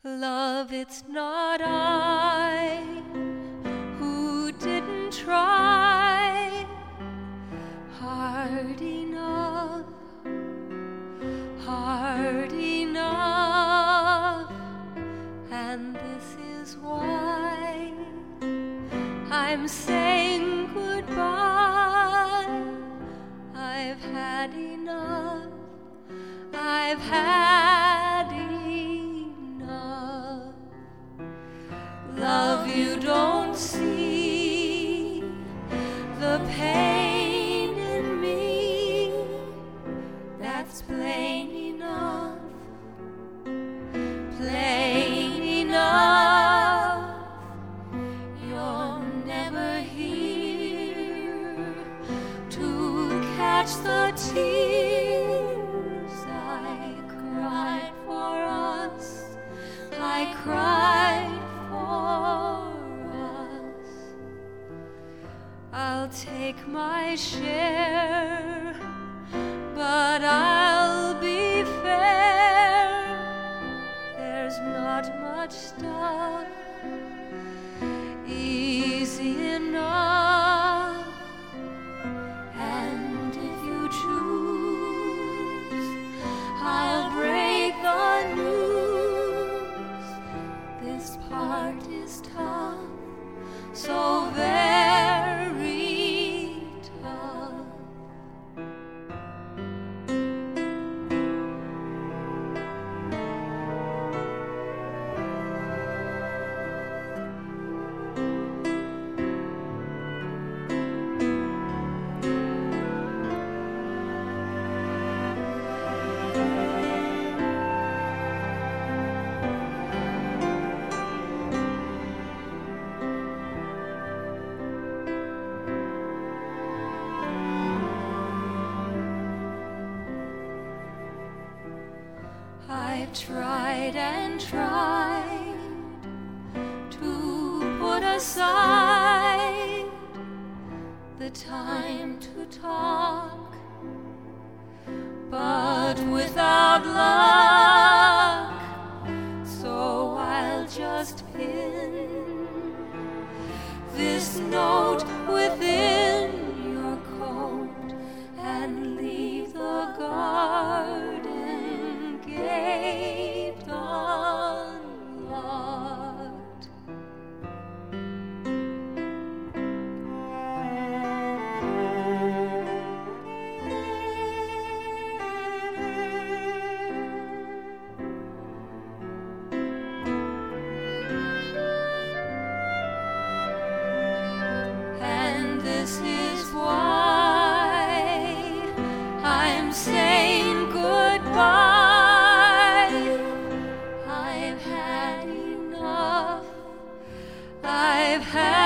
Love, it's not I who didn't try hard enough, and this is why I'm saying goodbye. I've had enough, I've had enough. Love, you don't see the pain in me, that's plain enough, plain enough. You're never here to catch the tears I cried for us, I cried for us. I'll take my share, but I'll be fair. There's not much stuff easy enough, and if you choose, I'll break the news. This part is tough, so very tough. I've tried and tried to put aside the time to talk, but without luck, so I'll just pin this note within your coat and leave the garden gate unlocked. And this is why I'm saying goodbye. I've had